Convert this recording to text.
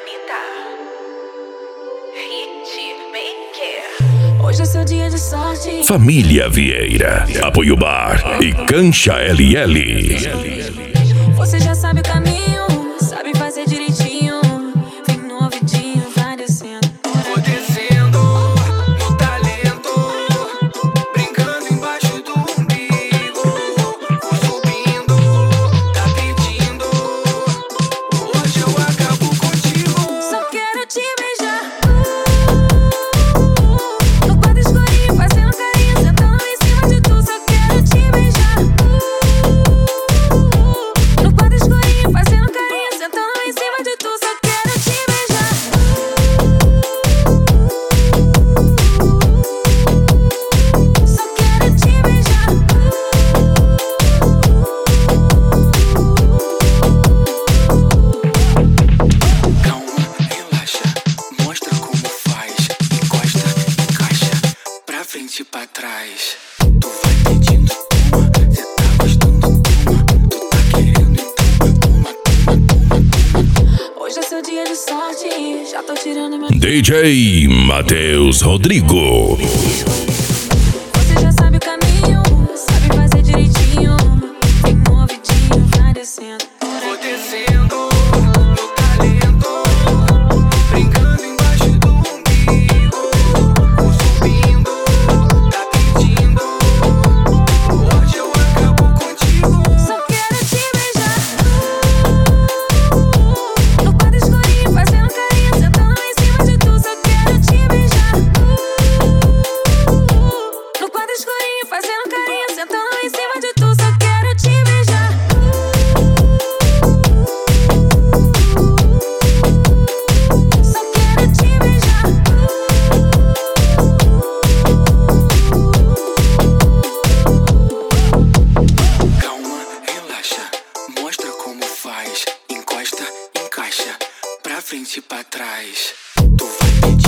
Hoje é seu dia de sorte. Família Vieira, Apoio Bar e Cancha LL. Você já sabe o caminho, sabe fazer direitinho. Vem no ouvidinho, vai descendo. Vou descendo no talento, brincando embaixo do umbigo. Vou subindo, tá pedindo. Hoje eu acabo contigo. Só quero te beijar. No quarto escurinho, fazendo carinho, sentando em cima de tu. Só quero te beijar. No quarto escurinho, fazendo carinho, sentando em cima de tu. Só quero te beijar. Só quero te beijar. Calma, relaxa, mostra como faz. Encosta, encaixa, pra frente e pra trás. Tu vai pedindo, toma, cê tá gostando, toma. Tu tá querendo, então, toma, toma, toma, toma. Hoje é seu dia de sorte, já tô tirando meu. DJ Matheus Rodrigo. Você já sabe o caminho, sabe fazer direitinho. Vem no ouvidinho, vai descendo. Vou descendo no talento, brincando embaixo do umbigo. Vou subindo, tá pedindo. Hoje eu acabo contigo. Só quero te beijar. No quarto escurinho, fazendo carinho, sentando em cima de tu. Só quero te beijar. No quarto escurinho, fazendo carinho, sentando em cima de tu. Só quero te beijar. Só quero te beijar. Calma, relaxa, mostra como faz. Encosta, encaixa, pra frente e pra trás. Tu vai